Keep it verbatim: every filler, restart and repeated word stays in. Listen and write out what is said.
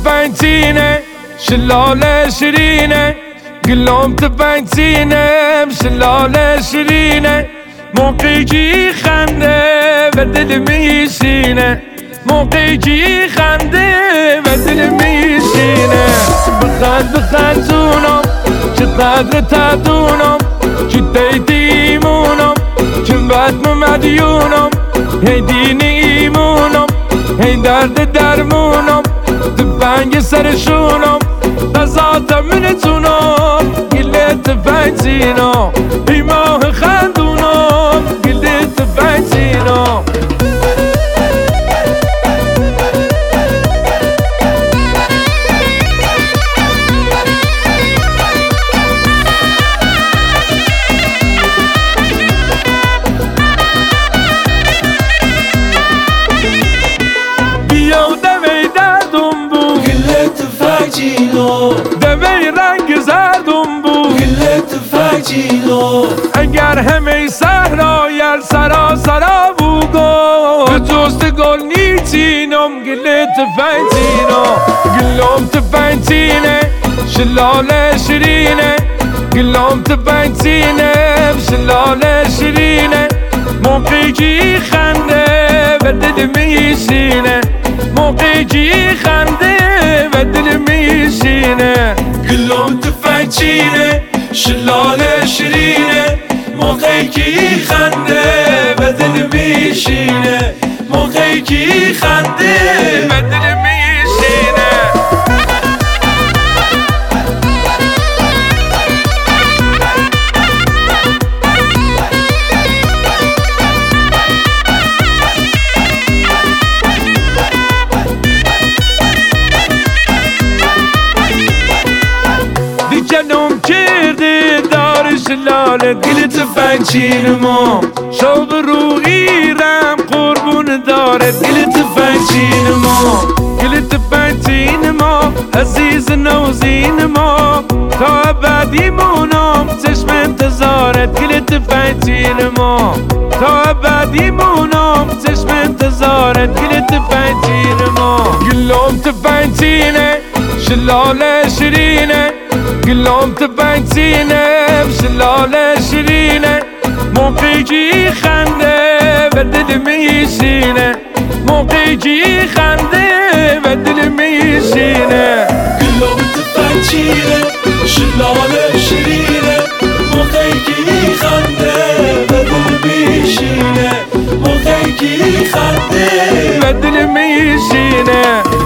تفنتينه شلالة شرينه قلهم تفنتينه شلالة شرينه موقعي خنده بدل میشینه موقعی خنده بدل میشینه بخند بخندونم چقدر تدونم چی دیدیمونم چون بد مدیونم هی دین ایمونم هی درد درمونم تفنگ سرشونم قضاتم منتونم گله تفنگینم ای ماه خندونم گله تفنگینم دمی رنگ زردم بود گله تفنگینو اگر همه صحرای سرا سرا بوگو به دوست گل نیتینم گله تفنگینو گلم تفنگینه شلاله شرینه گلم تفنگینه شلاله شرینه موقعی خنده به دل میشینه موقعی خنده به دل میشینه گلم تفنگینه شلاله شرینه موقعی که خنده به دل میشینه موقعی که خنده به دل میشینه جنم کرده دار شلاله گل تفنگینما شوق رویرم قربون داره گل تفنگینما گل تفنگینما عزیز نوزینما تا ابدیمونم چشم انتظارت گل تفنگینما تا ابدیمونم چشم انتظارت گل تفنگینما گلم تفنگینه شلاله شرینه گلم تفنگینه شلاله شرینه موقعی خنده به دل میشینه موقعی خنده به دل میشینه گلم تفنگینه شلاله شرینه موقعی خنده به دل میشینه موقعی خنده به دل میشینه